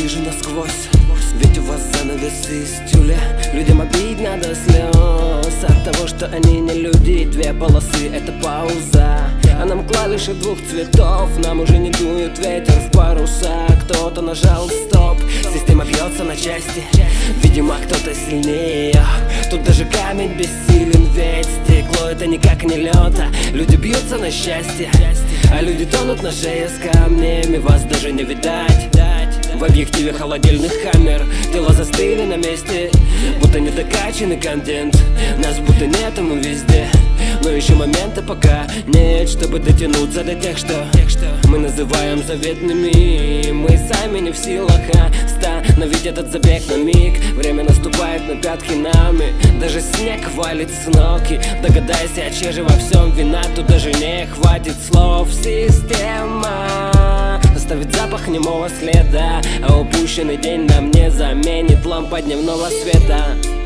вижу насквозь, ведь у вас занавесы из тюля. Людям обидно до слез от того, что они не люди. Две полосы — это пауза, а нам клавиши двух цветов. Нам уже не дует ветер в паруса. Кто-то нажал стоп, система бьется на части. Видимо, кто-то сильнее. Тут даже камень бессилен, ведь стекло — это никак не лед. Люди бьются на счастье, а люди тонут на шее с камнями. Вас даже не видать в объективе холодильных камер. Тела застыли на месте, будто недокачанный контент. Нас будто нет, и мы везде, но еще моменты пока нет, чтобы дотянуться до тех, что мы называем заветными. Мы сами не в силах остановить этот забег на миг. Время наступает на пятки нами, даже снег валит с ног. И догадайся, а чья же во всем вина, тут даже не хватит слов. Система оставит запах немого следа, а упущенный день нам не заменит лампа дневного света.